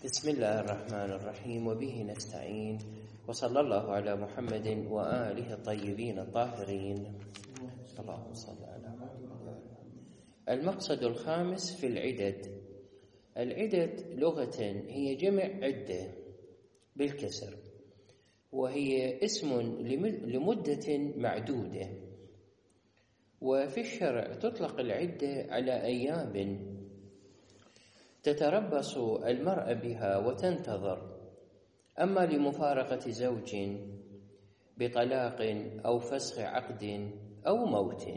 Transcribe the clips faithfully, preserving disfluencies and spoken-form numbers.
بسم الله الرحمن الرحيم وبه نستعين وصلى الله على محمد وآله الطيبين الطاهرين. اللهم صل على محمد. المقصد الخامس في العدد. العدد لغة هي جمع عدة بالكسر، وهي اسم لمدة معدودة، وفي الشرع تطلق العدة على أيام تتربص المرأة بها وتنتظر، أما لمفارقة زوج بطلاق أو فسخ عقد أو موت.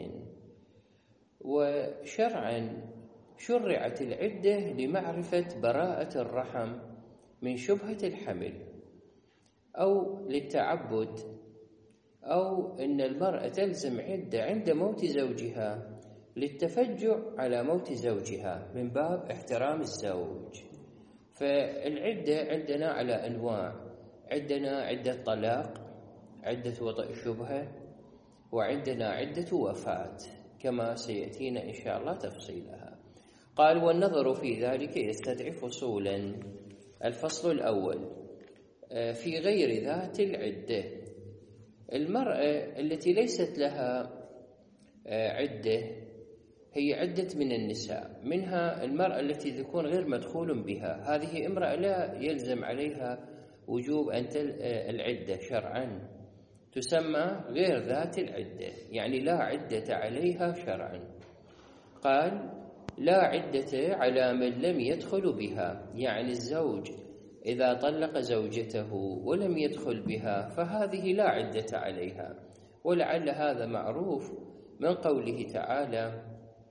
وشرعا شرعت العدة لمعرفة براءة الرحم من شبهة الحمل، أو للتعبد، أو أن المرأة تلزم عدة عند موت زوجها للتفجع على موت زوجها من باب احترام الزوج. فالعدة عندنا على أنواع، عندنا عدة طلاق، عدة وطئ شبهة، وعندنا عدة وفاة كما سيأتينا إن شاء الله تفصيلها. قال: والنظر في ذلك يستدعي فصولا. الفصل الأول في غير ذات العدة. المرأة التي ليست لها عدة هي عدة من النساء، منها المرأة التي تكون غير مدخول بها، هذه امرأة لا يلزم عليها وجوب أن العدة شرعا، تسمى غير ذات العدة، يعني لا عدة عليها شرعا. قال: لا عدة على من لم يدخل بها، يعني الزوج إذا طلق زوجته ولم يدخل بها فهذه لا عدة عليها. ولعل هذا معروف من قوله تعالى: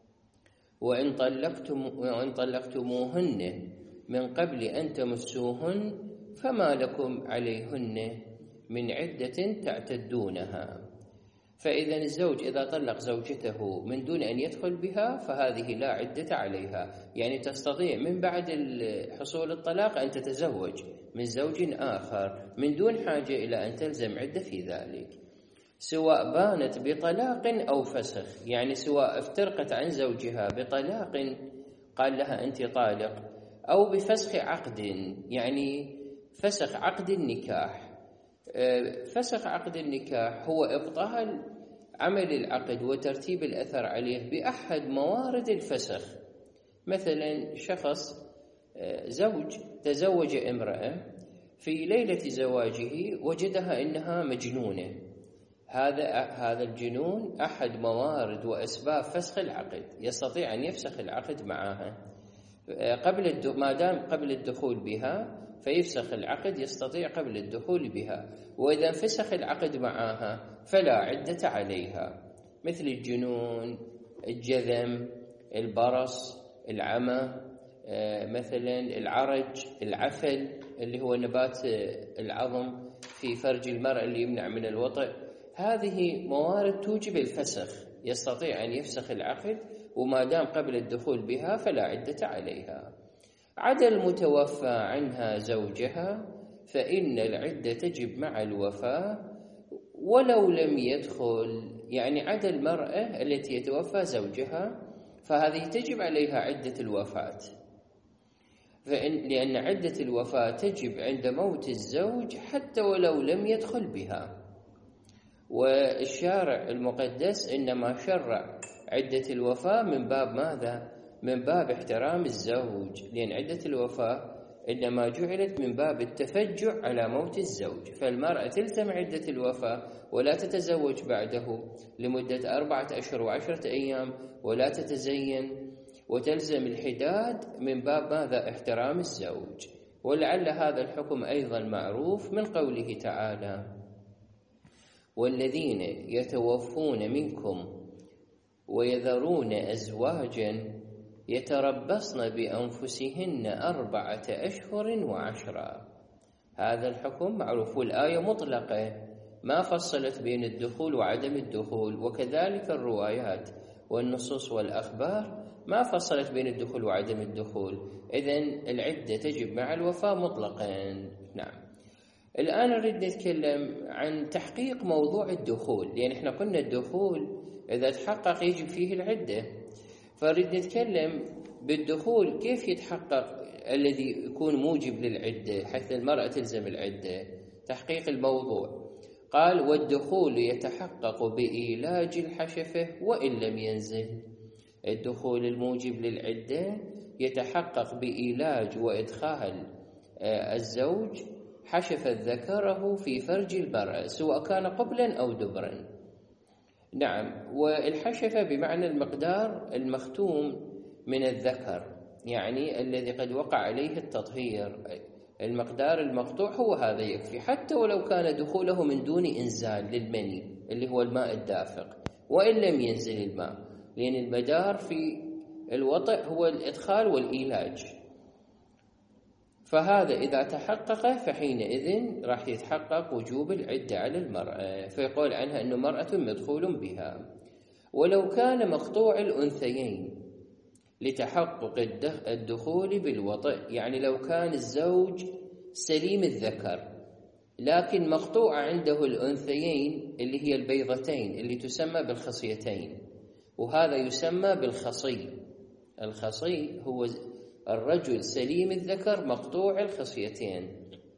وإن طلقتم وإن طلقتموهن من قبل أن تمسوهن فما لكم عليهن من عدة تعتدونها. فإذا الزوج إذا طلق زوجته من دون أن يدخل بها فهذه لا عدة عليها، يعني تستطيع من بعد حصول الطلاق أن تتزوج من زوج آخر من دون حاجة إلى أن تلزم عدة في ذلك، سواء بانت بطلاق أو فسخ، يعني سواء افترقت عن زوجها بطلاق قال لها أنت طالق، أو بفسخ عقد، يعني فسخ عقد النكاح. فسخ عقد النكاح هو إبطال عمل العقد وترتيب الأثر عليه بأحد موارد الفسخ. مثلا شخص زوج تزوج امرأة، في ليلة زواجه وجدها إنها مجنونة، هذا هذا الجنون أحد موارد وأسباب فسخ العقد، يستطيع أن يفسخ العقد معها قبل ما دام قبل الدخول بها، فيفسخ العقد يستطيع قبل الدخول بها. وإذا فسخ العقد معها فلا عدة عليها، مثل الجنون، الجذم، البرص، العمى، مثلا العرج، العفل اللي هو نبات العظم في فرج المرأة اللي يمنع من الوطئ. هذه موارد توجب الفسخ، يستطيع أن يفسخ العقد وما دام قبل الدخول بها فلا عدة عليها. عدا المتوفى عنها زوجها فإن العدة تجب مع الوفاة ولو لم يدخل، يعني عدا المرأة التي يتوفى زوجها فهذه تجب عليها عدة الوفاة، فإن لأن عدة الوفاة تجب عند موت الزوج حتى ولو لم يدخل بها. والشارع المقدس إنما شرع عدة الوفاة من باب ماذا؟ من باب احترام الزوج، لأن عدة الوفاة إنما جعلت من باب التفجع على موت الزوج، فالمرأة تلزم عدة الوفاة ولا تتزوج بعده لمدة أربعة أشهر وعشرة أيام، ولا تتزين، وتلزم الحداد من باب ماذا؟ احترام الزوج. ولعل هذا الحكم أيضا معروف من قوله تعالى: والذين يتوفون منكم ويذرون أزواجا يتربصن بأنفسهن أربعة أشهر وعشرا. هذا الحكم معروف، والآية مطلقة ما فصلت بين الدخول وعدم الدخول، وكذلك الروايات والنصوص والأخبار ما فصلت بين الدخول وعدم الدخول. إذن العدة تجب مع الوفاة مطلقا. نعم. الآن نريد نتكلم عن تحقيق موضوع الدخول، لأن احنا قلنا الدخول إذا تحقق يجب فيه العدة، فنريد نتكلم بالدخول كيف يتحقق الذي يكون موجب للعدة حتى المرأة تلزم العدة. تحقيق الموضوع قال: والدخول يتحقق بإيلاج الحشفة وإن لم ينزل. الدخول الموجب للعدة يتحقق بإيلاج وإدخال الزوج حشفة ذكره في فرج المرأة سواء كان قبلا أو دبرا. نعم، والحشفة بمعنى المقدار المختوم من الذكر، يعني الذي قد وقع عليه التطهير، المقدار المقطوع هو هذا يكفي، حتى ولو كان دخوله من دون إنزال للمني اللي هو الماء الدافق، وإن لم ينزل الماء، لأن المدار في الوطئ هو الإدخال والإيلاج. فهذا إذا تحقق فحينئذ راح يتحقق وجوب العدة على المرأة، فيقول عنها أنه مرأة مدخول بها. ولو كان مقطوع الأنثيين لتحقق الدخول بالوطئ، يعني لو كان الزوج سليم الذكر لكن مقطوع عنده الأنثيين اللي هي البيضتين اللي تسمى بالخصيتين، وهذا يسمى بالخصي. الخصي هو الرجل سليم الذكر مقطوع الخصيتين.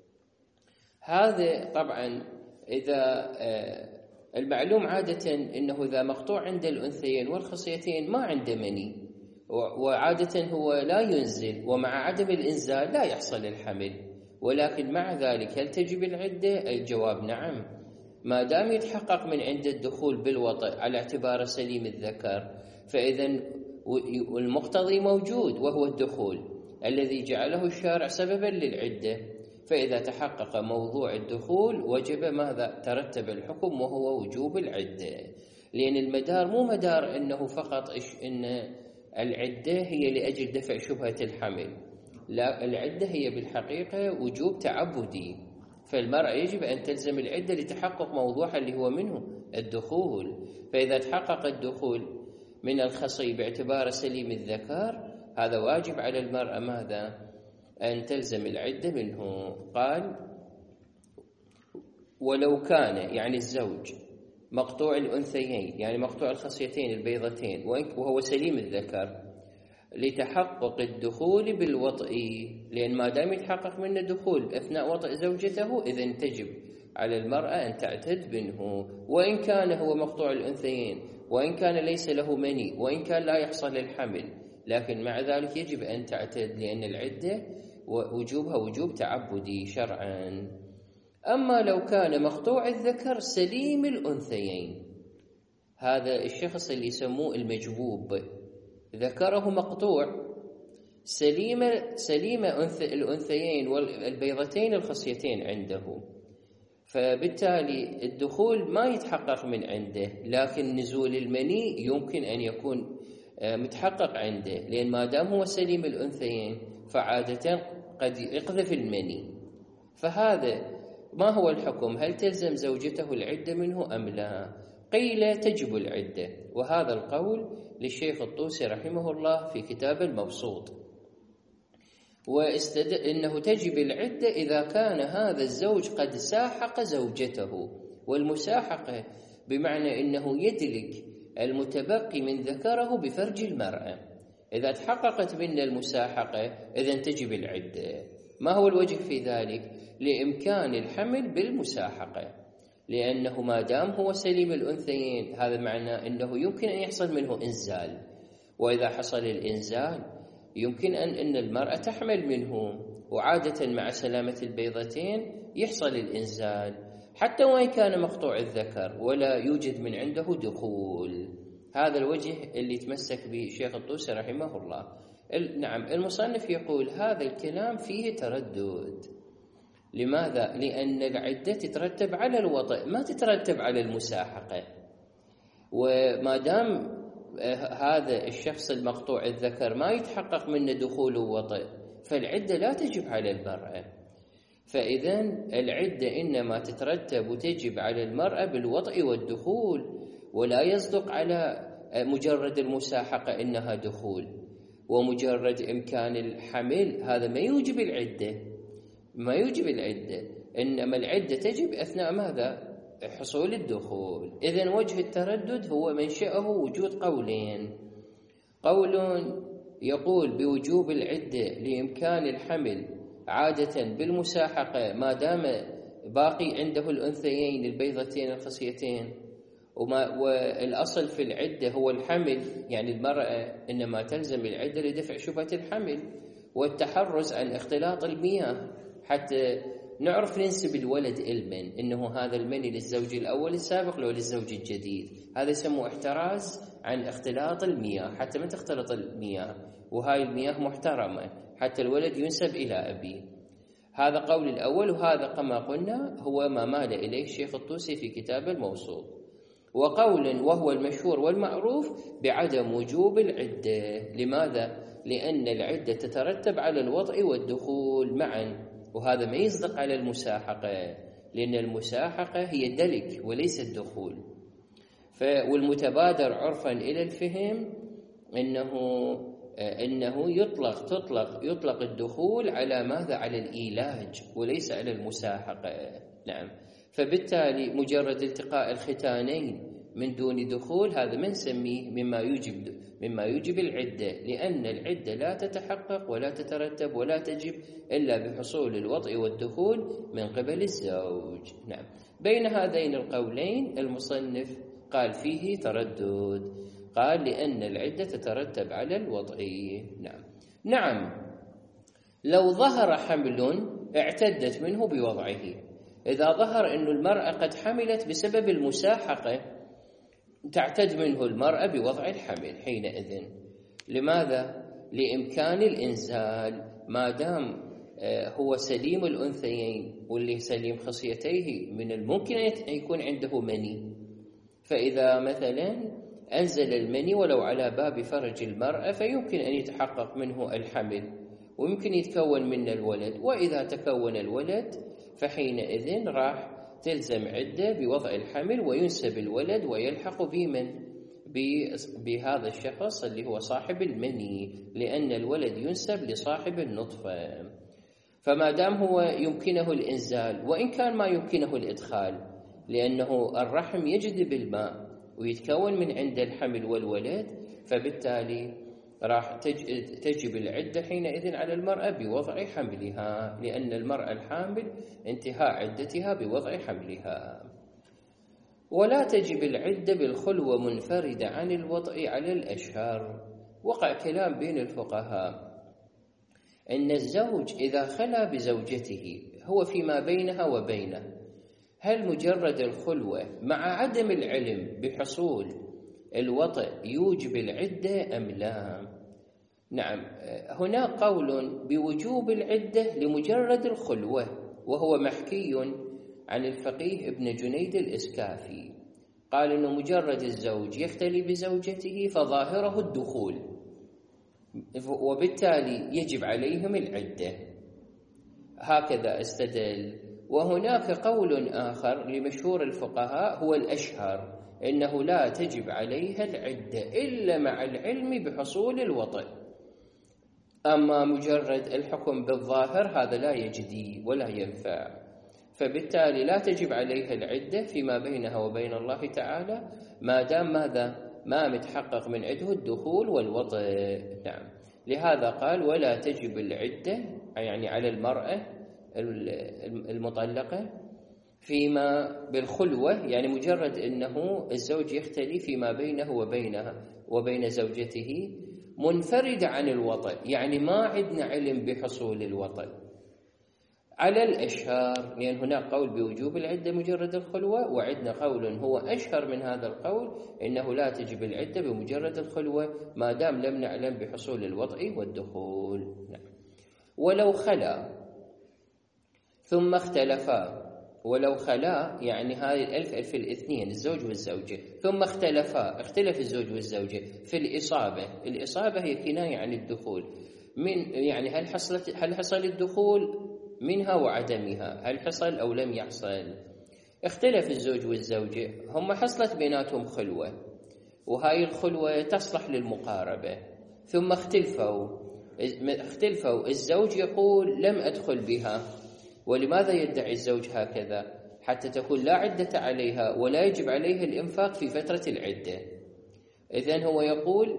هذا طبعا إذا المعلوم عادة أنه إذا مقطوع عند الأنثيين والخصيتين ما عنده مني، وعادة هو لا ينزل، ومع عدم الإنزال لا يحصل الحمل، ولكن مع ذلك هل تجب العدة؟ الجواب نعم، ما دام يتحقق من عند الدخول بالوطئ على اعتبار سليم الذكر، فإذا المقتضي موجود وهو الدخول الذي جعله الشارع سببا للعدة. فإذا تحقق موضوع الدخول وجب ماذا؟ ترتب الحكم وهو وجوب العدة، لأن المدار مو مدار أنه فقط إن العدة هي لأجل دفع شبهة الحمل، لا، العدة هي بالحقيقة وجوب تعبدي، فالمرأة يجب أن تلزم العدة لتحقق موضوعها اللي هو منه الدخول. فإذا تحقق الدخول من الخصي باعتبار سليم الذكر هذا واجب على المرأة ماذا؟ أن تلزم العدة منه. قال: ولو كان يعني الزوج مقطوع الأنثيين، يعني مقطوع الخصيتين البيضتين وهو سليم الذكر لتحقق الدخول بالوطئ، لأن ما دام يتحقق منه دخول أثناء وطئ زوجته إذن تجب على المرأة أن تعتد منه، وإن كان هو مقطوع الأنثيين، وإن كان ليس له مني، وإن كان لا يحصل الحمل، لكن مع ذلك يجب أن تعتد، لأن العدة وجوبها وجوب تعبدي شرعا. أما لو كان مقطوع الذكر سليم الأنثيين، هذا الشخص اللي يسموه المجبوب، ذكره مقطوع سليمة سليمة الأنثيين والبيضتين الخصيتين عنده، فبالتالي الدخول ما يتحقق من عنده، لكن نزول المني يمكن أن يكون متحقق عنده، لأن ما دام هو سليم الأنثيين فعادة قد يقذف المني. فهذا ما هو الحكم؟ هل تلزم زوجته العدة منه أم لا؟ قيل تجب العدة، وهذا القول للشيخ الطوسي رحمه الله في كتاب المبسوط، واستد... إنه تجب العدة إذا كان هذا الزوج قد ساحق زوجته، والمساحقة بمعنى إنه يدلك المتبقي من ذكره بفرج المرأة. إذا تحققت من المساحقة إذن تجب العدة. ما هو الوجه في ذلك؟ لإمكان الحمل بالمساحقة، لأنه ما دام هو سليم الأنثيين هذا معناه أنه يمكن أن يحصل منه إنزال، وإذا حصل الإنزال يمكن أن أن المرأة تحمل منه، وعادة مع سلامة البيضتين يحصل الإنزال حتى وإن كان مقطوع الذكر ولا يوجد من عنده دخول. هذا الوجه اللي تمسك به شيخ الطوسي رحمه الله. نعم، المصنف يقول هذا الكلام فيه تردد. لماذا؟ لأن العدة تترتب على الوطئ ما تترتب على المساحقة، وما دام هذا الشخص المقطوع الذكر ما يتحقق منه دخول وطئ فالعدة لا تجب على المرأة. فإذا العدة إنما تترتب وتجب على المرأة بالوطئ والدخول، ولا يصدق على مجرد المساحقة إنها دخول، ومجرد إمكان الحمل هذا ما يوجب العدة، ما يوجب العدة، إنما العدة تجب أثناء ماذا؟ حصول الدخول. إذن وجه التردد هو منشأه وجود قولين، قول يقول بوجوب العدة لإمكان الحمل عادة بالمساحقة ما دام باقي عنده الأنثيين البيضتين الخصيتين، وما والأصل في العدة هو الحمل، يعني المرأة إنما تلزم العدة لدفع شبهة الحمل والتحرز عن اختلاط المياه، حتى نعرف ننسب الولد المن إنه هذا المني للزوج الأول السابق لو للزوج الجديد، هذا يسموه احتراز عن اختلاط المياه، حتى ما تختلط المياه، وهاي المياه محترمة حتى الولد ينسب إلى أبيه. هذا قول الأول، وهذا كما قلنا هو ما مال إليه الشيخ الطوسي في كتاب الموصول. وقول وهو المشهور والمعروف بعدم وجوب العدة. لماذا؟ لأن العدة تترتب على الوطء والدخول معا، وهذا ما يصدق على المساحقة، لأن المساحقة هي دلك وليس الدخول. والمتبادر عرفا إلى الفهم أنه أنه يطلق تطلق يطلق الدخول على ماذا؟ على الإيلاج وليس على المساحقة. نعم، فبالتالي مجرد التقاء الختانين من دون دخول هذا ما نسميه مما يوجب مما يوجب العدة، لأن العدة لا تتحقق ولا تترتب ولا تجب إلا بحصول الوطء والدخول من قبل الزوج. نعم، بين هذين القولين المصنف قال فيه تردد، قال لأن العدة تترتب على الوطء. نعم نعم لو ظهر حمل اعتدت منه بوضعه. إذا ظهر أن المرأة قد حملت بسبب المساحقة تعتد منه المرأة بوضع الحمل حينئذ. لماذا؟ لإمكان الإنزال ما دام هو سليم الأنثيين واللي سليم خصيتيه من الممكن أن يكون عنده مني، فإذا مثلا أنزل المني ولو على باب فرج المرأة فيمكن أن يتحقق منه الحمل ويمكن يتكون منه الولد، وإذا تكون الولد فحينئذ راح تلزم عدة بوضع الحمل وينسب الولد ويلحق بمن بهذا الشخص اللي هو صاحب المني، لأن الولد ينسب لصاحب النطفة. فما دام هو يمكنه الإنزال وإن كان ما يمكنه الإدخال، لأنه الرحم يجذب الماء ويتكون من عند الحمل والولد، فبالتالي راح تجب العدة حينئذ على المرأة بوضع حملها، لأن المرأة الحامل انتهاء عدتها بوضع حملها. ولا تجب العدة بالخلوة منفردة عن الوطء على الأشهر. وقع كلام بين الفقهاء أن الزوج إذا خلا بزوجته هو فيما بينها وبينه، هل مجرد الخلوة مع عدم العلم بحصول الوطء يوجب العدة أم لا؟ نعم، هناك قول بوجوب العدة لمجرد الخلوة، وهو محكي عن الفقيه ابن جنيد الإسكافي، قال إنه مجرد الزوج يختلي بزوجته فظاهره الدخول، وبالتالي يجب عليهم العدة، هكذا استدل. وهناك قول آخر لمشهور الفقهاء هو الأشهر، إنه لا تجب عليها العدة إلا مع العلم بحصول الوطء، أما مجرد الحكم بالظاهر هذا لا يجدي ولا ينفع، فبالتالي لا تجب عليها العدة فيما بينها وبين الله تعالى ما دام ماذا؟ ما متحقق من عنده الدخول والوطء. نعم، لهذا قال ولا تجب العدة يعني على المرأة المطلقة فيما بالخلوة، يعني مجرد أنه الزوج يختلي فيما بينه وبينها وبين زوجته منفرد عن الوطء، يعني ما عندنا علم بحصول الوطء على الأشهر، لأن هناك قول بوجوب العدة مجرد الخلوة، وعندنا قول هو أشهر من هذا القول إنه لا تجب العدة بمجرد الخلوة ما دام لم نعلم بحصول الوطء والدخول. نعم. ولو خلا ثم اختلفا، ولو خلا يعني هذه الألف ألف الاثنين الزوج والزوجة، ثم اختلفا اختلف الزوج والزوجة في الإصابة. الإصابة هي كناية عن الدخول، من يعني هل حصلت هل حصل الدخول منها وعدمها، هل حصل أو لم يحصل. اختلف الزوج والزوجة، هم حصلت بيناتهم خلوة وهاي الخلوة تصلح للمقاربة، ثم اختلفوا اختلفوا الزوج يقول لم أدخل بها. ولماذا يدعي الزوج هكذا؟ حتى تكون لا عدة عليها ولا يجب عليها الإنفاق في فترة العدة. إذن هو يقول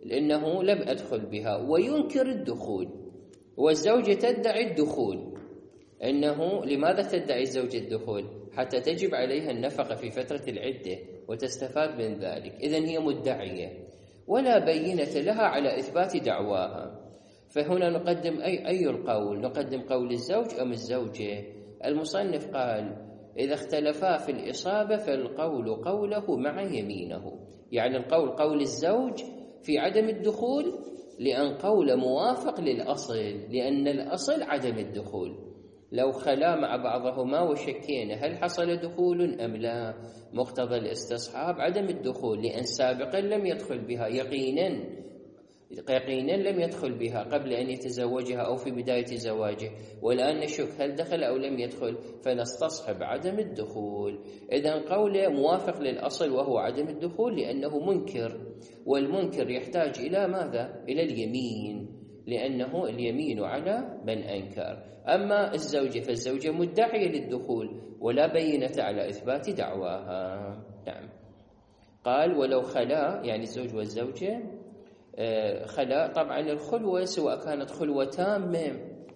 لأنه لم أدخل بها، وينكر الدخول، والزوجة تدعي الدخول. أنه لماذا تدعي الزوجة الدخول؟ حتى تجب عليها النفقة في فترة العدة وتستفاد من ذلك. إذن هي مدعية ولا بينة لها على إثبات دعواها. فهنا نقدم أي أي القول؟ نقدم قول الزوج أم الزوجة؟ المصنف قال إذا اختلفا في الإصابة فالقول قوله مع يمينه، يعني القول قول الزوج في عدم الدخول، لأن قول موافق للأصل، لأن الأصل عدم الدخول. لو خلا مع بعضهما وشكينا هل حصل دخول أم لا، مقتضى الاستصحاب عدم الدخول، لأن سابقا لم يدخل بها يقينا يقينا لم يدخل بها قبل أن يتزوجها أو في بداية زواجه، والآن نشك هل دخل أو لم يدخل، فنستصحب عدم الدخول. إذن قوله موافق للأصل وهو عدم الدخول لأنه منكر، والمنكر يحتاج إلى ماذا؟ إلى اليمين، لأنه اليمين على من أنكر. أما الزوجة فالزوجة مدعية للدخول ولا بينة على إثبات دعواها. نعم. قال ولو خلا، يعني الزوج والزوجة خلا. طبعا الخلوة سواء كانت خلوة تامة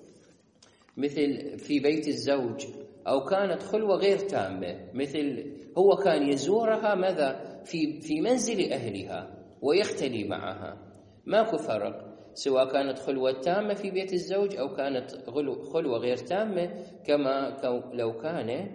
مثل في بيت الزوج أو كانت خلوة غير تامة، مثل هو كان يزورها ماذا في في منزل أهلها ويختلي معها، ماكو فرق، سواء كانت خلوة تامة في بيت الزوج أو كانت خلوة غير تامة، كما لو كان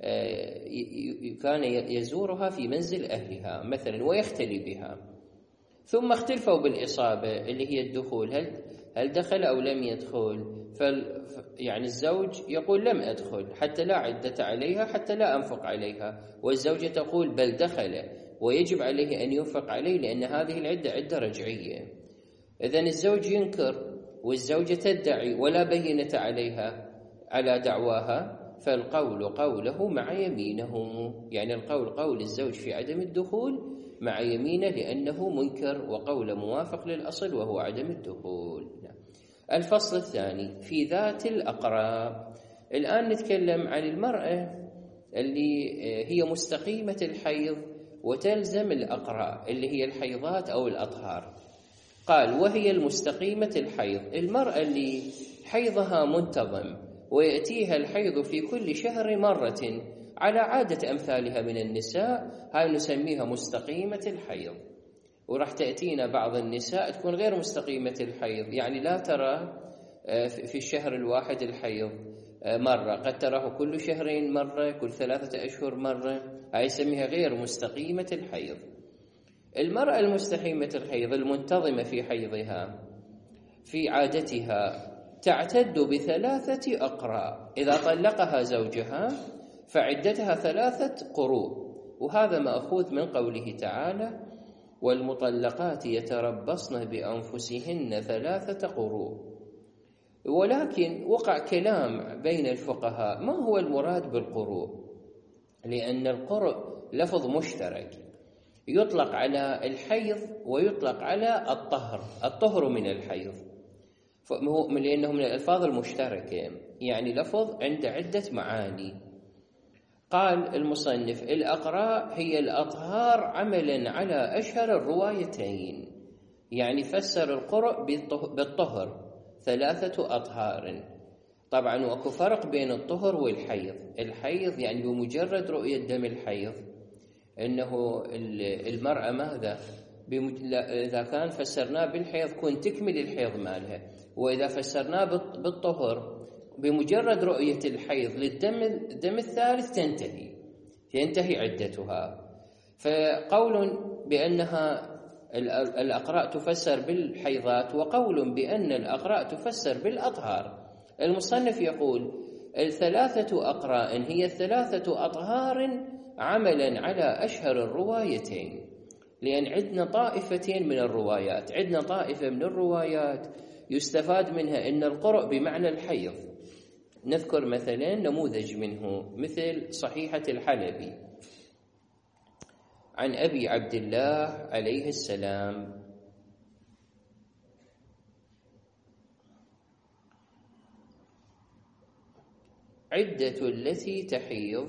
كان يزورها في منزل أهلها مثلا ويختلي بها. ثم اختلفوا بالإصابة اللي هي الدخول، هل هل دخل أو لم يدخل؟ فال يعني الزوج يقول لم أدخل حتى لا عدة عليها حتى لا أنفق عليها، والزوجة تقول بل دخل ويجب عليه أن ينفق عليه لأن هذه العدة عدة رجعية. إذن الزوج ينكر والزوجة تدعي ولا بينة عليها على دعواها، فالقول قوله مع يمينه، يعني القول قول الزوج في عدم الدخول مع يمينه لأنه منكر، وقول موافق للأصل وهو عدم الدخول. الفصل الثاني في ذات الأقراء. الآن نتكلم عن المرأة اللي هي مستقيمة الحيض وتلزم الأقراء اللي هي الحيضات أو الأطهار. قال وهي المستقيمة الحيض المرأة اللي حيضها منتظم ويأتيها الحيض في كل شهر مرة على عادة أمثالها من النساء، هاي نسميها مستقيمة الحيض. وراح تأتينا بعض النساء تكون غير مستقيمة الحيض، يعني لا ترى في الشهر الواحد الحيض مرة، قد تراه كل شهرين مرة، كل ثلاثة أشهر مرة، هاي يسميها غير مستقيمة الحيض. المرأة المستقيمة الحيض المنتظمة في حيضها في عادتها تعتد بثلاثة أقراء، إذا طلقها زوجها فعدتها ثلاثة قروء، وهذا مأخوذ من قوله تعالى والمطلقات يتربصن بأنفسهن ثلاثة قروء. ولكن وقع كلام بين الفقهاء ما هو المراد بالقروء، لأن القرء لفظ مشترك يطلق على الحيض ويطلق على الطهر، الطهر من الحيض، لأنه من الألفاظ المشتركة، يعني لفظ عند عدة معاني. قال المصنف الأقراء هي الأطهار عملا على أشهر الروايتين، يعني فسر القرء بالطهر ثلاثة أطهار. طبعا وأكو فرق بين الطهر والحيض. الحيض يعني بمجرد رؤية دم الحيض إنه المرأة ماذا إذا كان فسرناه بالحيض كن تكمل الحيض مالها، وإذا فسرناه بالطهر بمجرد رؤية الحيض للدم الدم الثالث تنتهي تنتهي عدتها. فقول بأنها الأقراء تفسر بالحيضات، وقول بأن الأقراء تفسر بالأطهار. المصنف يقول الثلاثة أقراء هي الثلاثة أطهار عملا على أشهر الروايتين، لأن عندنا طائفتين من الروايات. عندنا طائفة من الروايات يستفاد منها أن القرء بمعنى الحيض، نذكر مثلا نموذج منه مثل صحيحة الحلبي عن أبي عبد الله عليه السلام عدة التي تحيض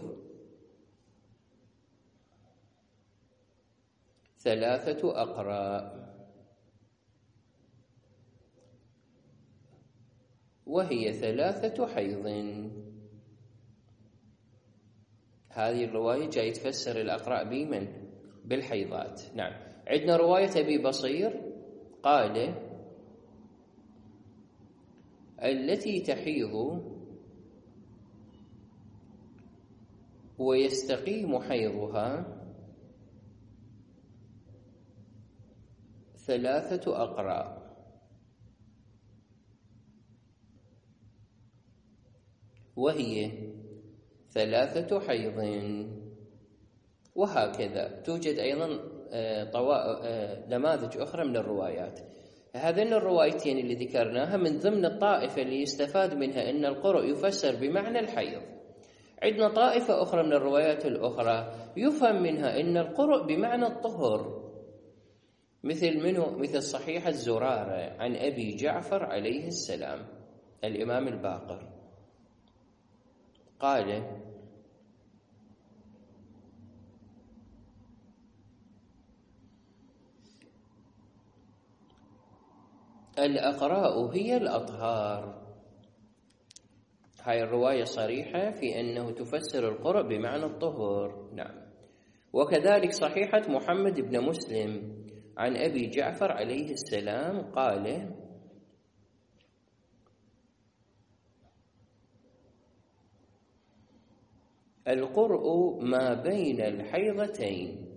ثلاثة أقراء. وهي ثلاثة حيض. هذه الرواية جاي تفسر الأقراء بمن؟ بالحيضات. نعم. عندنا رواية أبي بصير قال: التي تحيض ويستقيم حيضها ثلاثة أقراء، وهي ثلاثة حيض. وهكذا توجد أيضا نماذج أخرى من الروايات. هذين الروايتين اللي ذكرناها من ضمن الطائفة اللي يستفاد منها أن القرء يفسر بمعنى الحيض. عندنا طائفة أخرى من الروايات الأخرى يفهم منها أن القرء بمعنى الطهر، مثل منه مثل صحيح الزرارة عن أبي جعفر عليه السلام الإمام الباقر قال: الأقراء هي الأطهار. هاي الرواية صريحة في أنه تفسر القرء بمعنى الطهر. نعم. وكذلك صحيحة محمد بن مسلم عن أبي جعفر عليه السلام قال: القرء ما بين الحيضتين.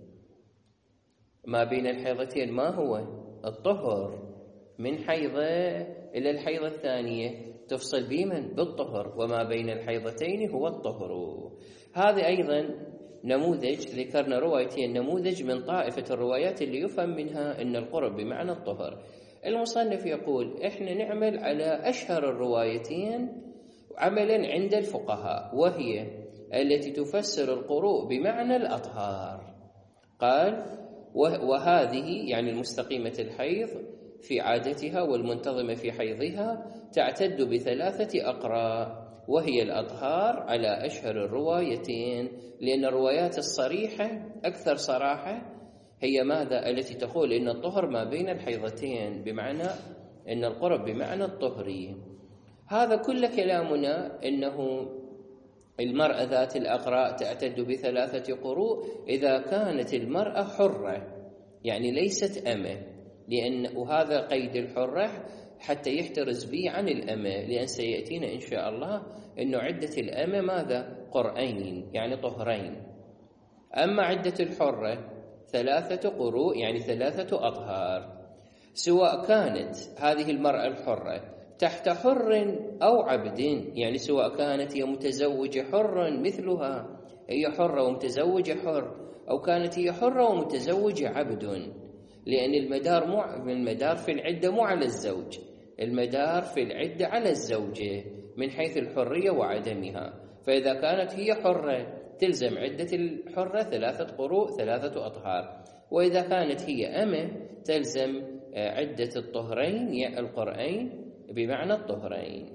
ما بين الحيضتين ما هو؟ الطهر، من حيضة إلى الحيضة الثانية تفصل بمن؟ بالطهر، وما بين الحيضتين هو الطهر. هذا أيضا نموذج، ذكرنا روايتين، نموذج من طائفة الروايات اللي يفهم منها أن القرء بمعنى الطهر. المصنف يقول: إحنا نعمل على أشهر الروايتين عملا عند الفقهاء، وهي التي تفسر القروء بمعنى الأطهار. قال: وهذه يعني المستقيمة الحيض في عادتها والمنتظمة في حيضها تعتد بثلاثة أقراء، وهي الأطهار على أشهر الروايتين، لأن الروايات الصريحة أكثر صراحة هي ماذا؟ التي تقول إن الطهر ما بين الحيضتين، بمعنى إن القرب بمعنى الطهري. هذا كل كلامنا إنه المرأة ذات الأقراء تعتد بثلاثة قروء إذا كانت المرأة حرة، يعني ليست أمة، لأن وهذا قيد الحرة حتى يحترز به عن الأمة، لأن سيأتينا إن شاء الله أنه عدة الأمة ماذا؟ قرئين، يعني طهرين. أما عدة الحرة ثلاثة قروء، يعني ثلاثة أطهار، سواء كانت هذه المرأة الحرة تحت حر أو عبد، يعني سواء كانت هي متزوجة حر مثلها، هي حرة ومتزوجة حر، أو كانت هي حرة ومتزوجة عبد، لأن المدار مو المدار في العدة مو على الزوج، المدار في العدة على الزوجة من حيث الحرية وعدمها. فإذا كانت هي حرة تلزم عدة الحرة ثلاثة قروء ثلاثة أطهار، وإذا كانت هي أمة تلزم عدة الطهرين القرئين بمعنى الطهرين.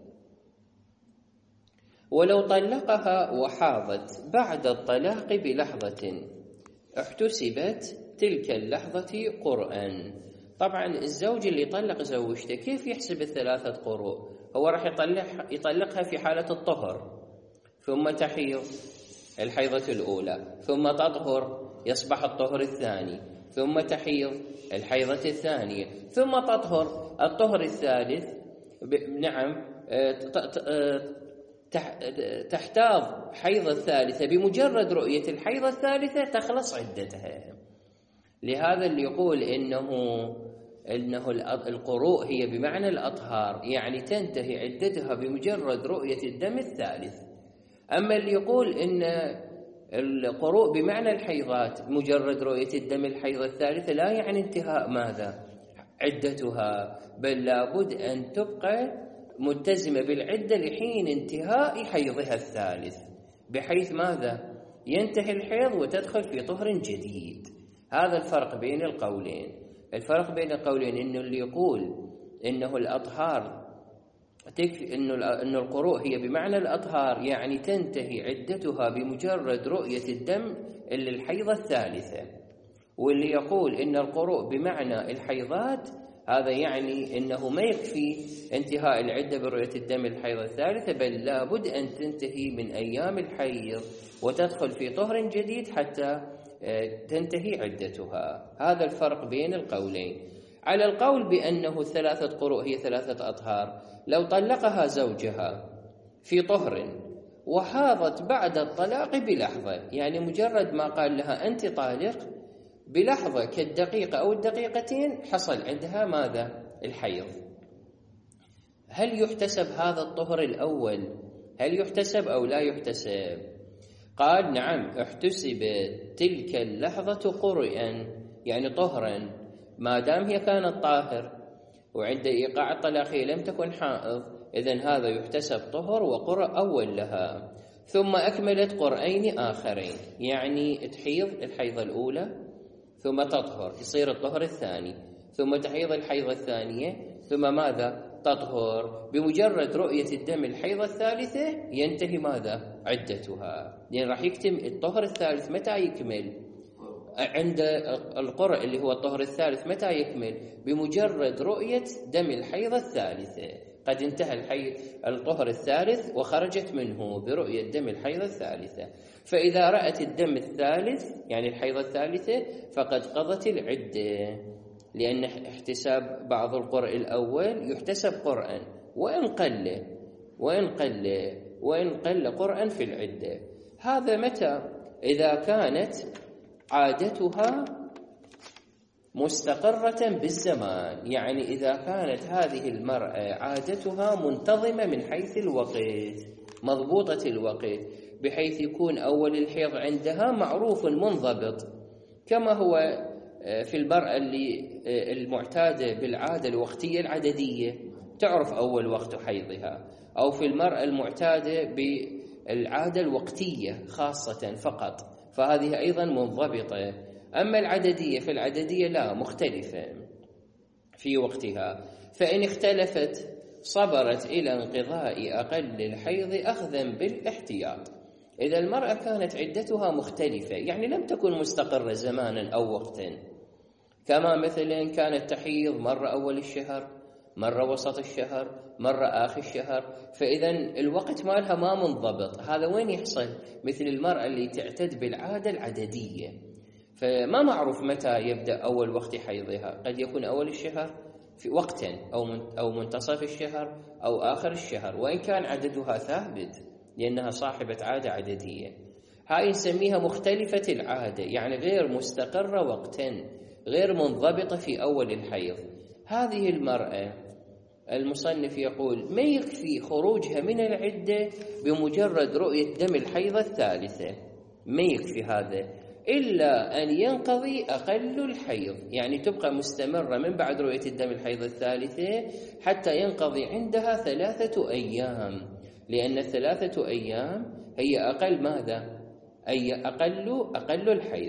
ولو طلقها وحاضت بعد الطلاق بلحظة احتسبت تلك اللحظة قرآن. طبعا الزوج اللي يطلق زوجته كيف يحسب الثلاثة قروء؟ هو راح يطلق يطلقها في حالة الطهر، ثم تحيض الحيضة الأولى، ثم تطهر يصبح الطهر الثاني، ثم تحيض الحيضة الثانية، ثم تطهر الطهر الثالث. نعم، تحتاض حيضة الثالثة، بمجرد رؤية الحيضة الثالثة تخلص عدتها. لهذا اللي يقول إنه إنه القروء هي بمعنى الأطهار، يعني تنتهي عدتها بمجرد رؤية الدم الثالث. أما اللي يقول إن القروء بمعنى الحيضات مجرد رؤية الدم الحيضة الثالثة لا يعني انتهاء ماذا؟ عدتها، بل لابد أن تبقى ملتزمة بالعدة لحين انتهاء حيضها الثالث، بحيث ماذا؟ ينتهي الحيض وتدخل في طهر جديد. هذا الفرق بين القولين. الفرق بين القولين إنه اللي يقول إنه الأطهار تكفي، إنه إنه القروء هي بمعنى الأطهار، يعني تنتهي عدتها بمجرد رؤية الدم اللي الحيضة الثالثة، واللي يقول إن القروء بمعنى الحيضات هذا يعني أنه ما يكفي انتهاء العدة برؤية الدم الحيض الثالثة، بل لابد أن تنتهي من أيام الحيض وتدخل في طهر جديد حتى تنتهي عدتها. هذا الفرق بين القولين. على القول بأنه ثلاثة قروء هي ثلاثة أطهار، لو طلقها زوجها في طهر وحاضت بعد الطلاق بلحظة، يعني مجرد ما قال لها أنت طالق بلحظة كالدقيقة أو الدقيقتين حصل عندها ماذا؟ الحيض. هل يحتسب هذا الطهر الأول؟ هل يحتسب أو لا يحتسب؟ قال نعم، احتسبت تلك اللحظة قرئا، يعني طهرا، ما دام هي كانت طاهر وعند إيقاع الطلاق هي لم تكن حائض، إذن هذا يحتسب طهر وقرء أول لها. ثم أكملت قرئين آخرين، يعني تحيض الحيضة الأولى ثم تطهر، يصير الطهر الثاني، ثم تحيض الحيضة الثانية، ثم ماذا؟ تطهر. بمجرد رؤية الدم الحيضة الثالثة ينتهي ماذا؟ عدتها، لأن راح يكتم الطهر الثالث. متى يكمل؟ عند القرء اللي هو الطهر الثالث متى يكمل؟ بمجرد رؤية دم الحيضة الثالثة، قد انتهى الحي... الطهر الثالث وخرجت منه برؤية دم الحيضة الثالثة. فإذا رأت الدم الثالث يعني الحيضة الثالثة فقد قضت العدة، لأن احتساب بعض القرء الأول يحتسب قرآن وإن قل وإن قل وإن قل قرآن في العدة. هذا متى؟ إذا كانت عادتها مستقرة بالزمان، يعني إذا كانت هذه المرأة عادتها منتظمة من حيث الوقت، مضبوطة الوقت، بحيث يكون أول الحيض عندها معروف منضبط، كما هو في المرأة اللي المعتادة بالعادة الوقتية العددية تعرف أول وقت حيضها، أو في المرأة المعتادة بالعادة الوقتية خاصة فقط، فهذه أيضا منضبطة. أما العددية في العددية لا، مختلفة في وقتها. فإن اختلفت صبرت إلى انقضاء أقل الحيض أخذا بالاحتياط. إذا المرأة كانت عدتها مختلفة، يعني لم تكن مستقرة زمانا أو وقتا، كما مثلا كانت تحيض مرة أول الشهر، مرة وسط الشهر، مرة آخر الشهر، فإذا الوقت مالها ما منضبط. هذا وين يحصل؟ مثل المرأة اللي تعتد بالعادة العددية، فما معروف متى يبدأ أول وقت حيضها، قد يكون أول الشهر في وقتا أو أو منتصف الشهر أو آخر الشهر، وإن كان عددها ثابت لأنها صاحبة عادة عددية. هاي نسميها مختلفة العادة، يعني غير مستقرة وقتا، غير منضبطة في أول الحيض. هذه المرأة المصنف يقول ما يكفي خروجها من العدة بمجرد رؤية دم الحيضة الثالثة، ما يكفي هذا، إلا أن ينقضي أقل الحيض، يعني تبقى مستمرة من بعد رؤية الدم الحيض الثالثة حتى ينقضي عندها ثلاثة أيام، لأن الثلاثة أيام هي أقل ماذا؟ أي أقل أقل الحيض.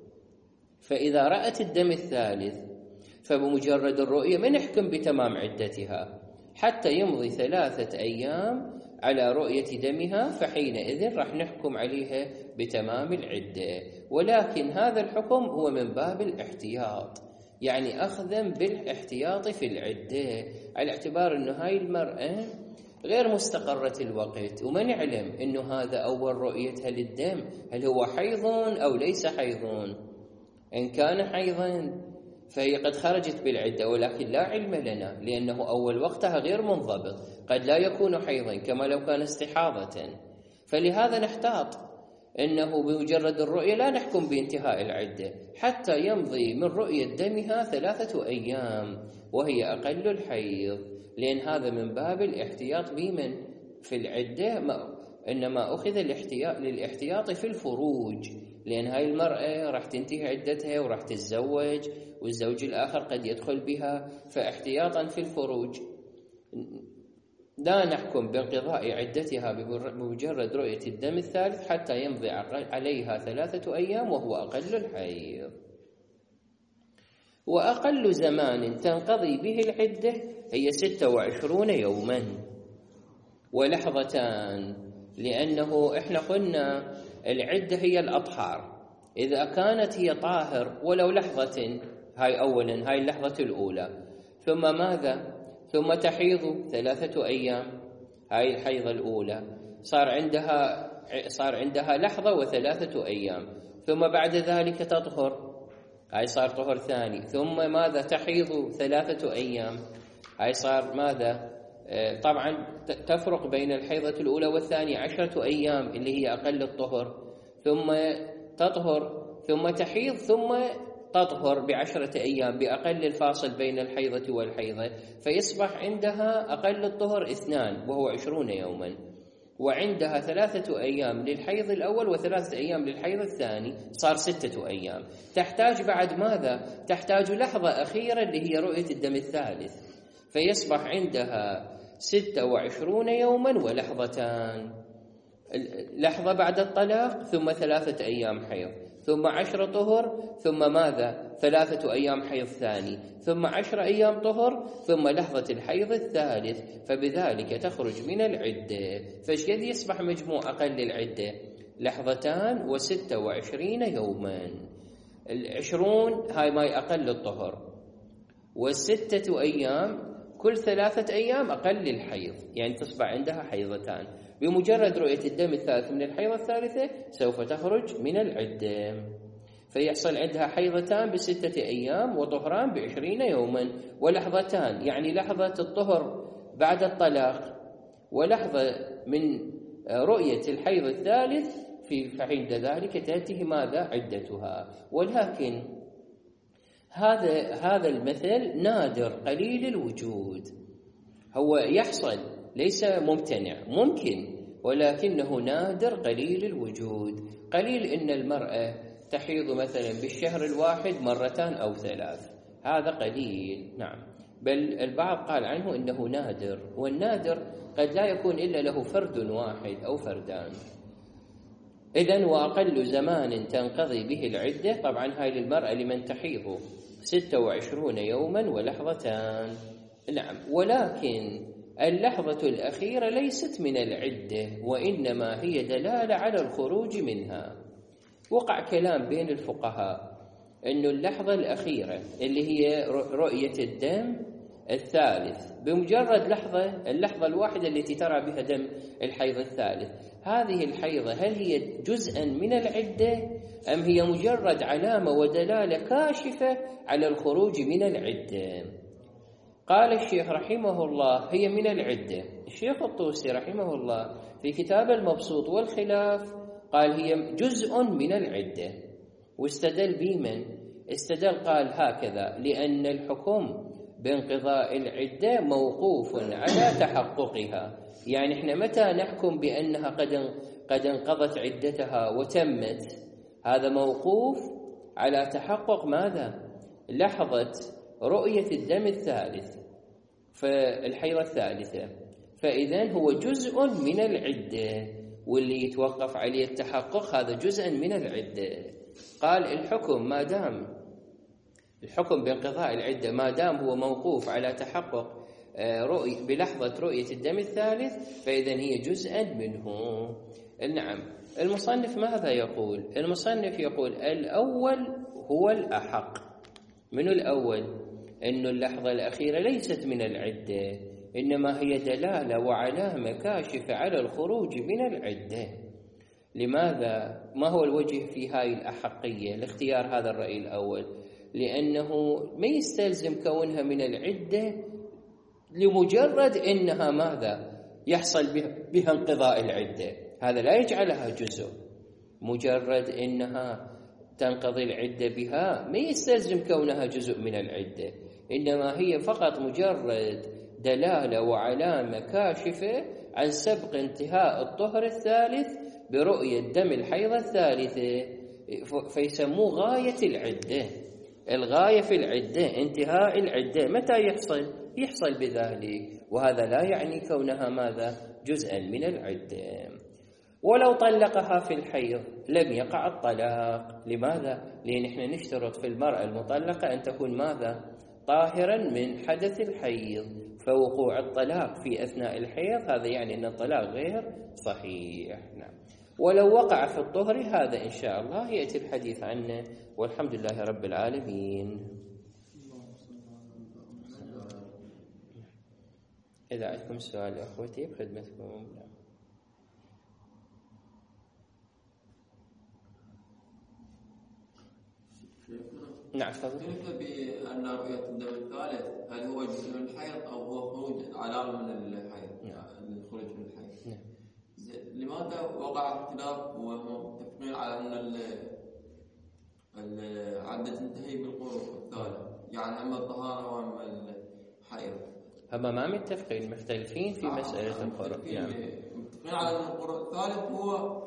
فإذا رأت الدم الثالث فبمجرد الرؤية ما نحكم بتمام عدتها حتى يمضي ثلاثة أيام على رؤية دمها، فحينئذ راح نحكم عليها بتمام العدة. ولكن هذا الحكم هو من باب الاحتياط، يعني أخذا بالاحتياط في العدة، على اعتبار أنه هاي المرأة غير مستقرة الوقت، وما نعلم أنه هذا أول رؤيتها للدم هل هو حيض أو ليس حيض. إن كان حيضا فهي قد خرجت بالعدة، ولكن لا علم لنا، لأنه أول وقتها غير منضبط، قد لا يكون حيضا كما لو كان استحاضة. فلهذا نحتاط أنه بمجرد الرؤية لا نحكم بانتهاء العدة حتى يمضي من رؤية دمها ثلاثة أيام وهي أقل الحيض، لأن هذا من باب الاحتياط بمن في العدة، إنما أخذ الاحتياط للاحتياط في الفروج، لأن هاي المرأة راح تنتهي عدتها وراح تتزوج، والزوج الآخر قد يدخل بها، فاحتياطا في الفروج لا نحكم بانقضاء عدتها بمجرد رؤية الدم الثالث حتى يمضي عليها ثلاثة أيام وهو أقل الحيض. وأقل زمان تنقضي به العدة هي ستة وعشرون يوما ولحظتان، لأنه إحنا قلنا العدة هي الأطهار، إذا كانت هي طاهر ولو لحظة، هاي أولا هاي اللحظة الأولى، ثم ماذا؟ ثم تحيض ثلاثة أيام، هاي الحيضة الأولى، صار عندها صار عندها لحظة وثلاثة أيام، ثم بعد ذلك تطهر، هاي صار طهر ثاني، ثم ماذا؟ تحيض ثلاثة أيام، هاي صار ماذا؟ طبعا تفرق بين الحيضة الأولى والثانية عشرة أيام اللي هي أقل الطهر، ثم تطهر، ثم تحيض، ثم تطهر بعشرة أيام بأقل الفاصل بين الحيضة والحيضة، فيصبح عندها أقل الطهر اثنان وهو عشرون يوما، وعندها ثلاثة أيام للحيض الأول وثلاثة أيام للحيض الثاني، صار ستة أيام. تحتاج بعد ماذا؟ تحتاج لحظة أخيرة اللي هي رؤية الدم الثالث، فيصبح عندها ستة وعشرون يوما ولحظتان، لحظة بعد الطلاق، ثم ثلاثة أيام حيض، ثم عشر طهر، ثم ماذا؟ ثلاثة أيام حيض ثاني، ثم عشر أيام طهر، ثم لحظة الحيض الثالث، فبذلك تخرج من العدة. فايش قد يصبح مجموع أقل العدة؟ لحظتان وستة وعشرين يوما. العشرون هاي ما أقل الطهر، والستة أيام كل ثلاثة أيام أقل الحيض، يعني تصبح عندها حيضتان. بمجرد رؤية الدم الثالث من الحيضة الثالثة سوف تخرج من العدة، فيحصل عندها حيضتان بستة أيام وطهران بعشرين يوما ولحظتان، يعني لحظة الطهر بعد الطلاق ولحظة من رؤية الحيض الثالث، في عند ذلك تأتي ماذا؟ عدتها. ولكن هذا هذا المثل نادر قليل الوجود، هو يحصل ليس ممتنع، ممكن، ولكنه نادر قليل الوجود. قليل إن المرأة تحيض مثلا بالشهر الواحد مرتان أو ثلاث، هذا قليل، نعم، بل البعض قال عنه إنه نادر، والنادر قد لا يكون إلا له فرد واحد أو فردان. إذن وأقل زمان تنقضي به العدة، طبعا هاي للمرأة لمن تحيض ستة وعشرون يوما ولحظتان، نعم. ولكن اللحظة الأخيرة ليست من العدة، وإنما هي دلالة على الخروج منها. وقع كلام بين الفقهاء أن اللحظة الأخيرة اللي هي رؤية الدم الثالث، بمجرد لحظة اللحظة الواحدة التي ترى بها دم الحيض الثالث، هذه الحيضة هل هي جزءا من العدة أم هي مجرد علامة ودلالة كاشفة على الخروج من العدة؟ قال الشيخ رحمه الله هي من العدة. الشيخ الطوسي رحمه الله في كتاب المبسوط والخلاف قال هي جزء من العدة، واستدل بمن؟ استدل قال هكذا: لأن الحكم بانقضاء العدة موقوف على تحققها، يعني احنا متى نحكم بأنها قد قد انقضت عدتها وتمت؟ هذا موقوف على تحقق ماذا؟ لحظة رؤية الدم الثالث فالحيضة الثالثة، فإذن هو جزء من العدة، واللي يتوقف عليه التحقق هذا جزء من العدة. قال الحكم ما دام الحكم بانقضاء العدة ما دام هو موقوف على تحقق رؤية بلحظة رؤية الدم الثالث، فإذن هي جزء منه. نعم. المصنف ماذا يقول؟ المصنف يقول الأول هو الأحق. من الأول؟ أن اللحظة الأخيرة ليست من العدة، إنما هي دلالة وعلامة كاشفة على الخروج من العدة. لماذا؟ ما هو الوجه في هاي الأحقية لاختيار هذا الرأي الأول؟ لأنه ما يستلزم كونها من العدة لمجرد إنها ماذا؟ يحصل بها انقضاء العدة، هذا لا يجعلها جزء. مجرد إنها تنقضي العدة بها ما يستلزم كونها جزء من العدة، إنما هي فقط مجرد دلالة وعلامة كاشفة عن سبق انتهاء الطهر الثالث برؤية دم الحيضة الثالثة، فيسموه غاية العدة. الغاية في العدة انتهاء العدة، متى يحصل؟ يحصل بذلك، وهذا لا يعني كونها ماذا؟ جزءا من العدة. ولو طلقها في الحيض لم يقع الطلاق. لماذا؟ لأن احنا نشترط في المرأة المطلقة أن تكون ماذا؟ طاهرا من حدث الحيض، فوقوع الطلاق في أثناء الحيض هذا يعني أن الطلاق غير صحيح. نعم. ولو وقع في الطهر هذا إن شاء الله يأتي الحديث عنه، والحمد لله رب العالمين. إذا عندكم سؤال أخوتي بخدمتكم. نعم تفضل. كيف بأن رؤية الدم الثالث هل هو جزء من الحيض أو هو خروج علامة من الحيض؟ نعم. الخروج من الحيض. نعم. لماذا وقع اختلاف وهم متفقين على أن العدة تنتهي بالقروء الثالث، يعني أما الطهارة وأما الحيض؟ هم ما متفقين، مختلفين في آه مسألة القروء. يعني متفقين على أن القروء الثالث هو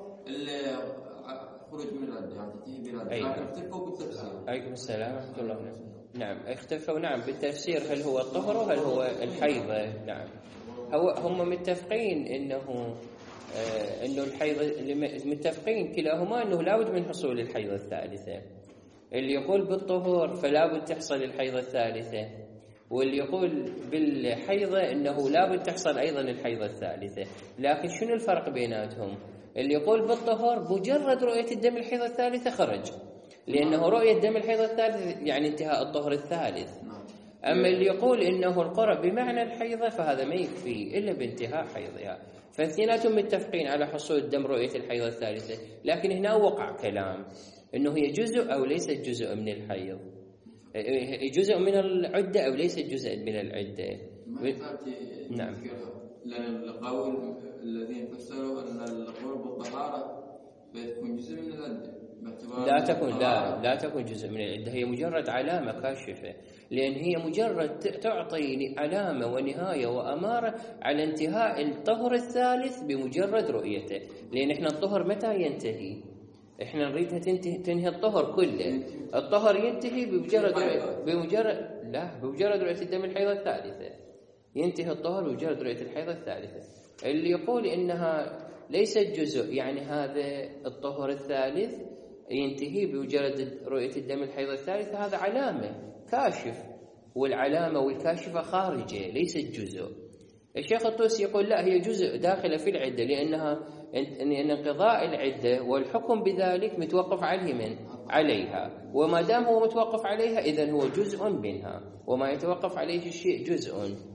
خروج من العدة، يعني تنتهي بالعدة، لكن اختلفوا بالتفسير. عليكم السلام ورحمة الله وبركاته. نعم اختلفوا نعم بالتفسير، هل هو الطهر وهل هو الحيض. نعم هو هم متفقين انه آه انه الحيض، متفقين كلاهما انه لابد من حصول الحيض الثالثة. اللي يقول بالطهور فلابد تحصل الحيض الثالثة، واللي يقول بالحيضة انه لابد تحصل ايضا الحيض الثالثة. لكن شنو الفرق بيناتهم؟ اللي يقول بالطهور مجرد رؤية الدم الحيض الثالثة خرج، لأنه رؤية دم الحيض الثالث يعني انتهاء الطهر الثالث. أما اللي يقول إنه القرء بمعنى الحيضة فهذا ما يكفي إلا بانتهاء حيضها. فاثنيناتهم متفقين على حصول دم رؤية الحيض الثالثة، لكن هنا وقع كلام إنه هي جزء أو ليست جزء من الحيض، جزء من العدة أو ليست جزء من العدة. نعم. لأن القول الذين فسروا أن القرب والطهارة بتكون جزء من العدة، لا تكون لا لا تكون جزء من العدة، هي مجرد علامة كاشفة، لأن هي مجرد تعطي علامة ونهاية وأمارة على انتهاء الطهر الثالث بمجرد رؤيته. لأن إحنا الطهر متى ينتهي؟ إحنا نريدها تنتهي تنهي الطهر كله. الطهر ينتهي بمجرد بمجرد لا بمجرد رؤية الدم الحيض الثالثة، ينتهي الطهر بمجرد رؤية الحيض الثالثة. اللي يقول إنها ليست جزء، يعني هذا الطهر الثالث ينتهي بمجرد رؤية الدم الحيض الثالث، هذا علامة كاشف، والعلامة والكاشفة خارجة ليست جزء. الشيخ الطوسي يقول لا، هي جزء داخلة في العدة، لأنها لأن انقضاء العدة والحكم بذلك متوقف عليه من عليها، وما دام هو متوقف عليها إذن هو جزء منها، وما يتوقف عليه الشيء جزء.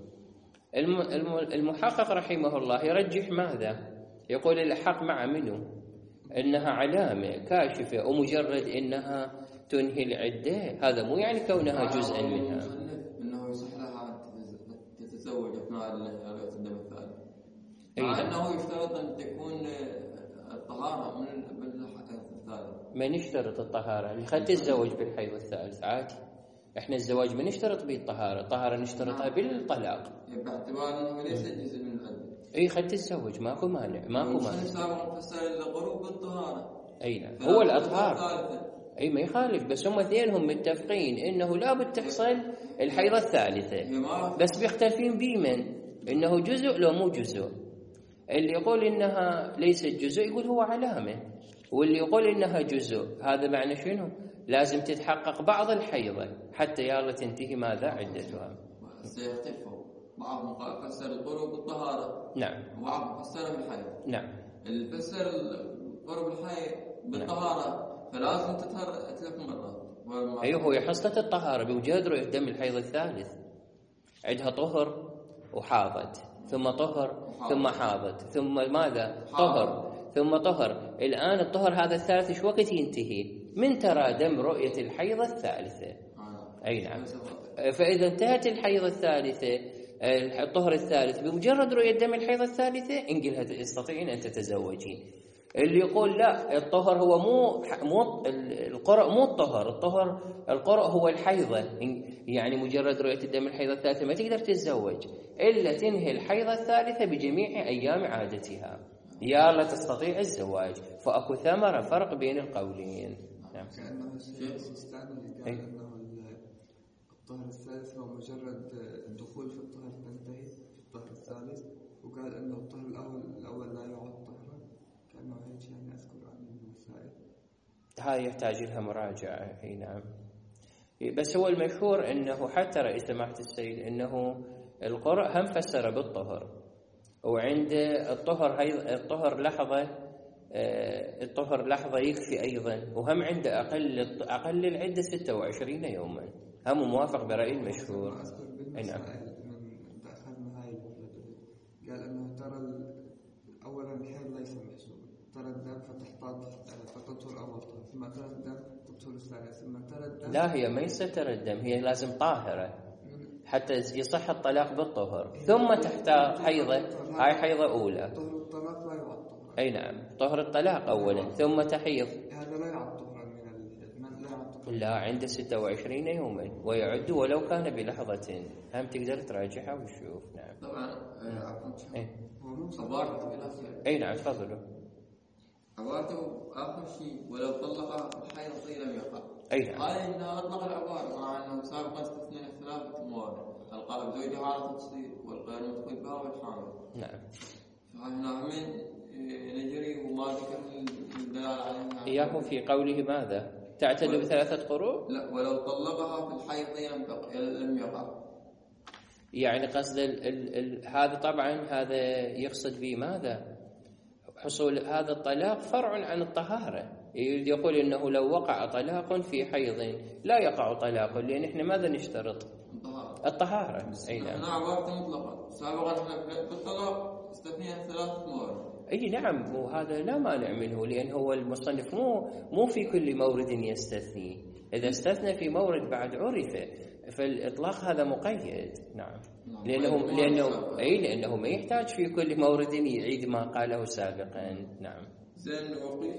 المحقق رحمه الله يرجح ماذا؟ يقول الأحق مع منه إنها علامة كاشفة، ومجرد إنها تنهي العدة هذا مو يعني كونها جزءا منها. إنه يصح لها تتزوج أثناء رؤية الدم الثالث، مع أنه يفترض أن تكون الطهارة من الحيض الثالث. ما نشترط الطهارة، خلت تتزوج بالحيض الثالث عادي. احنا الزواج ما نشترط به الطهارة، الطهارة نشترطها بالطلاق، باعتبار انه ليس جزء من العدة. اي خلت تتزوج ماكو مانع، ماكو مانع. صار مفسر الغروب بالطهارة. اي نعم هو الاطهار. اي ما يخالف، بس هم اثنينهم متفقين انه لابد تحصل الحيضة الثالثة، بس بيختلفين بمن انه جزء لو مو جزء. اللي يقول انها ليست جزء يقول هو علامة، واللي يقول انها جزء هذا معنى شنو؟ لازم تتحقق بعض الحيضة حتى يلا تنتهي ماذا عدتها. سيختلفوا، بعضهم فسر القرب بالطهارة، نعم، وبعضهم فسر بالحيض. نعم. اللي فسر القرب بالحيض بالطهارة نعم. فلازم تطهر ثلاث مرات. ايوه هو حصلت الطهارة بمجرد رؤية دم الحيض الثالث، عندها طهر وحاضت، ثم طهر ثم حاضت، ثم ماذا؟ طهر ثم طهر. الآن الطهر هذا الثالث ايش وقت ينتهي؟ من ترى دم رؤية الحيضة الثالثة. أي نعم. فإذا انتهت الحيضة الثالثة، الطهر الثالث، بمجرد رؤية دم الحيضة الثالثة انقلها تستطيعين أن تتزوجين. اللي يقول لا الطهر هو مو مو القرء، مو الطهر، الطهر القرء هو الحيضة، يعني مجرد رؤية الدم الحيضة الثالثة ما تقدر تتزوج إلا تنهي الحيضة الثالثة بجميع أيام عادتها، يا لا تستطيع الزواج. فأكو ثمرة فرق بين القولين. نعم. كأنه الشيخ السيستاني قال أنه الطهر الثالث هو مجرد الدخول في الطهر تنتهي في الطهر الثالث، وقال أنه الطهر الأول الأول لا يعد طهرا، كأنه هيك يعني أذكر عن المسائل. هاي يحتاج لها مراجعة. اي نعم. بس هو المشهور أنه حتى رئيس سماحة السيد أنه القرء هم فسر بالطهر، وعند الطهر هي الطهر لحظة، الطهر لحظة يكفي أيضا، وهم عند أقل أقل العدة ستة وعشرين يوما، هم موافق برأي المشهور. نعم. ثم ترى الدم تطهر الثانية ثم ترى الدم. لا هي ما يصير ترى الدم، هي لازم طاهرة حتى يصح الطلاق بالطهر، ثم تحتاج حيضة، هاي حيضة أولى. طهر الطلاق لا يعد طهرا. أي نعم، طهر الطلاق أولا ثم تحيض. هذا لا يعد طهرا من ال... لا يعد طهرا. لا، عنده ستة وعشرين يوما ويعد ولو كان بلحظة. هم تقدر تراجعها وتشوف. نعم. طبعا عفوا. أي. عبارته بلا أي نعم تفضلوا. عبارته آخر شيء ولو طلقها في الحيض لم يقع. أي نعم. قال إنها أطلق العبارة مع أنه سابقا استثنى ثلاثة موارد: القلب زوجها على التفصيل والغير مدخل بها والحامل. نعم. فهنا من نجري وما ذكر الدلالة عليها. إياه في قوله ماذا؟ تعتد بثلاثة قروء؟ لا، ولو طلقها في الحيض لم يقع. يعني قصد ال ال ال هذا طبعا هذا يقصد به ماذا؟ حصول هذا الطلاق فرع عن الطهارة. يقول إنه لو وقع طلاق في حيض لا يقع طلاق، لأن إحنا ماذا نشترط؟ الطهارة. الطهارة. أي نعم. أنا عبارة مطلقة. سابقا احنا بالطلاق استثنينا ثلاث موارد. أي نعم، وهذا لا مانع منه، لأن هو المصنف مو مو في كل مورد يستثني. إذا استثنى في مورد بعد عرف، فالإطلاق هذا مقيد. نعم. لأنه لأنه أي لأنه ما يحتاج في كل مورد يعيد ما قاله سابقا. نعم. زين وقيل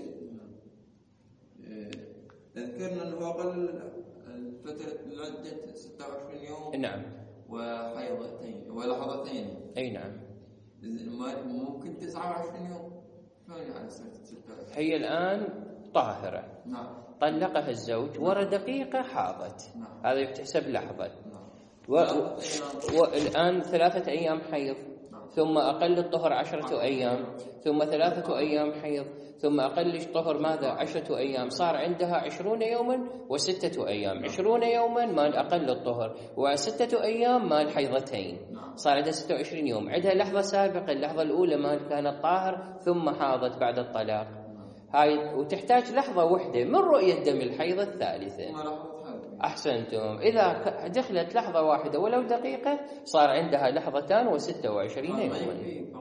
ذكرنا أنه أقل فترة العدة ستة وعشرين يوم. نعم. وحيضتين ولحظتين. أي نعم. ممكن تسعة وعشرين يوم. شلون يعني ستة وعشرين؟ هي الآن طاهرة. نعم. طلقها الزوج ورا دقيقة حاضت. نعم. هذا يحتسب لحظة. نعم. و... والآن ثلاثة أيام حيض. نعم. ثم أقل الطهر عشرة أيام، ثم ثلاثة أيام حيض، ثم أقل الطهر ماذا؟ عشرة أيام. صار عندها عشرون يوما وستة أيام. عشرون يوما مال أقل الطهر، وستة أيام مال حيضتين. صار عندها ستة وعشرين يوم. عندها لحظة سابقة، اللحظة الأولى مال كانت طاهر ثم حاضت بعد الطلاق. هاي وتحتاج لحظة واحدة من رؤية دم الحيض الثالثة. أحسنتم. إذا دخلت لحظة واحدة ولو دقيقة صار عندها لحظتان وستة وعشرين يوما.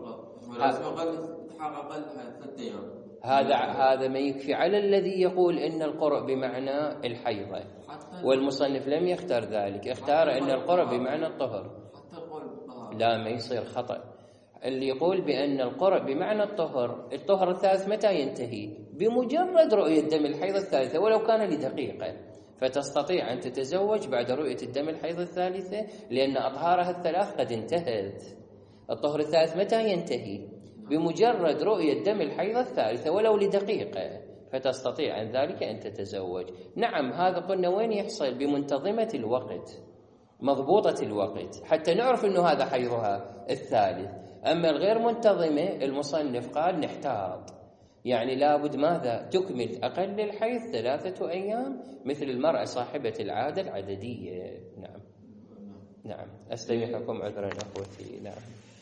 هذا هذا ما يكفي على الذي يقول إن القرء بمعنى الحيضة، والمصنف لم يختار ذلك، اختار إن القرء بمعنى الطهر. لا، ما يصير خطأ. اللي يقول بأن القرء بمعنى الطهر، الطهر الثالث متى ينتهي؟ بمجرد رؤية دم الحيض الثالثة ولو كان لدقيقة، فتستطيع أن تتزوج بعد رؤية الدم الحيض الثالثة، لأن أطهارها الثلاث قد انتهت. الطهر الثالث متى ينتهي؟ بمجرد رؤية دم الحيض الثالثة ولو لدقيقة، فتستطيع عن ذلك أن تتزوج. نعم، هذا قلنا وين يحصل؟ بمنتظمة الوقت، مضبوطة الوقت، حتى نعرف أنه هذا حيضها الثالث. أما الغير منتظمة المصنف قال نحتاط، يعني لابد ماذا؟ تكمل أقل الحيض ثلاثة أيام مثل المرأة صاحبة العادة العددية. نعم. نعم. أستميحكم عذرا أخوتي. نعم.